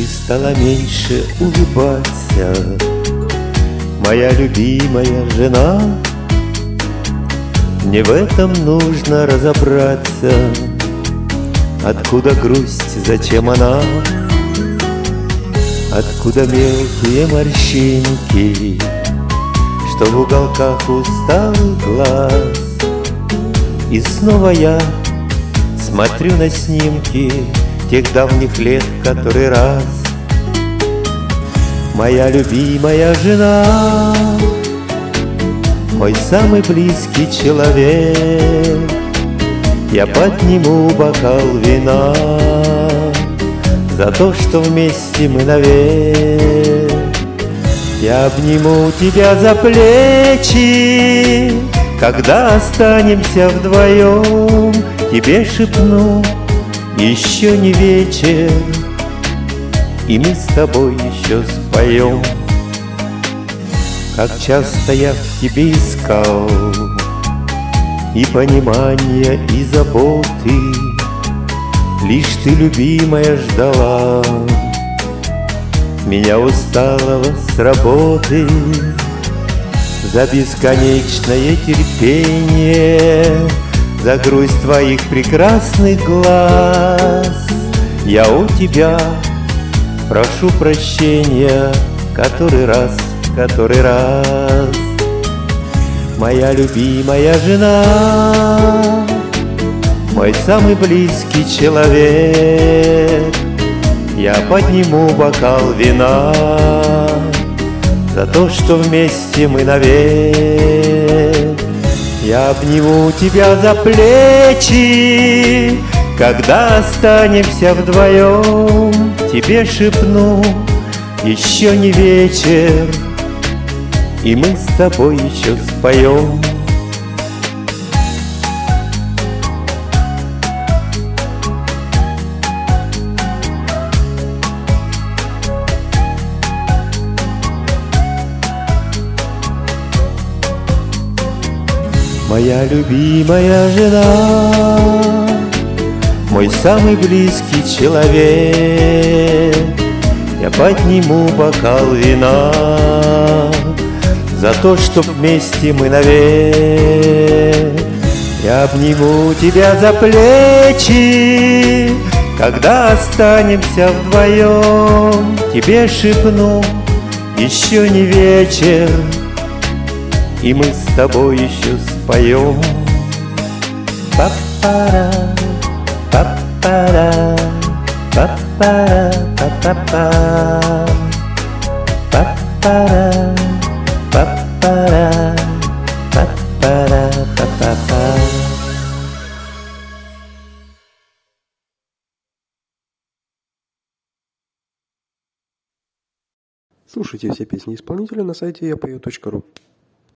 Ты стала меньше улыбаться, моя любимая жена. Мне в этом нужно разобраться, откуда грусть, зачем она, откуда мелкие морщинки, что в уголках усталый глаз. И снова я смотрю на снимки тех давних лет, который раз. Моя любимая жена, мой самый близкий человек. Я подниму бокал вина за то, что вместе мы навек. Я обниму тебя за плечи, когда останемся вдвоем. Тебе шепну, еще не вечер, и мы с тобой еще споем. Как часто я в тебе искал и понимания, и заботы, лишь ты, любимая, ждала меня усталого с работы. За бесконечное терпение, за грусть твоих прекрасных глаз я у тебя прошу прощения который раз. Моя любимая жена, мой самый близкий человек. Я подниму бокал вина за то, что вместе мы навек. Я обниму тебя за плечи, когда останемся вдвоем. Тебе шепну, еще не вечер, и мы с тобой еще споем. Моя любимая жена, мой самый близкий человек. Я подниму бокал вина за то, что вместе мы навек. Я обниму тебя за плечи, когда останемся вдвоем. Тебе шепну, еще не вечер, и мы с тобой еще споем. Па-пара, па-пара, па-пара, па-па-па, па-пара, па-пара, па-пара, па-па-па. Слушайте все песни исполнителя на сайте yapою.ru.